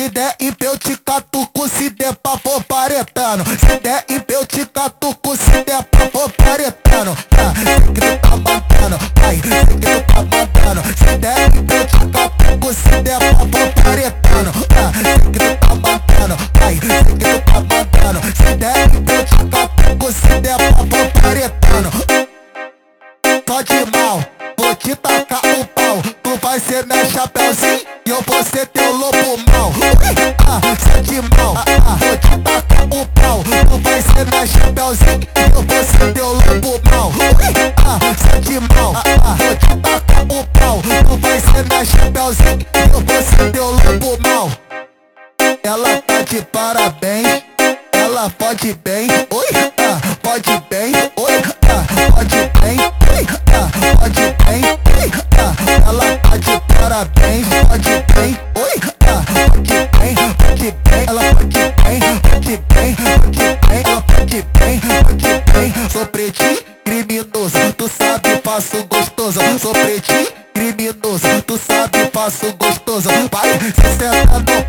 Se der em eu te catuco, se der pra for paretano. Se der em eu te catuco, se der pra for paretano. Sei que tu tá mandando, ai, sei que tu tá mandando. Se der em eu te catuco, se der pra for paretano. Sei que tu tá mandando, ai, sei que tu tá mandando. Se der em eu te catuco, se der pra for paretano. Só de mal, vou te tacar o pau. Tu vai ser meu chapéuzinho e eu vou ser teu lobo mau. Só de mal, vou te tacar o pau. Tu vai ser meu chapéuzinho e eu vou ser teu lobo mau. Só de mal, vou te tacar o pau. Tu vai ser meu chapéuzinho e eu vou ser teu lobo mau. Ela tá de parabéns, ela pode bem, oi, pode bem, oi, pode bem, oi, pode bem, oi, ela tá de parabéns, pode bem, oi, pode bem, ela pode bem, pode bem, pode bem, ela pode bem, pode bem. Sou pretinho criminoso, tu sabe faço gostoso. Sou pretinho criminoso, tu sabe faço gostoso. Vai se senta no